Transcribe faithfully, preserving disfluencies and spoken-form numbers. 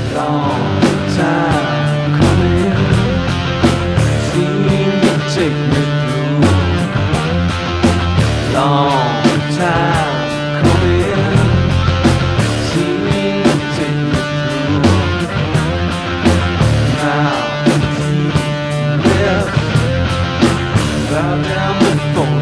Long time coming, seem to take me through. Long time coming, seem to take me through. Now, deep breath, bow down before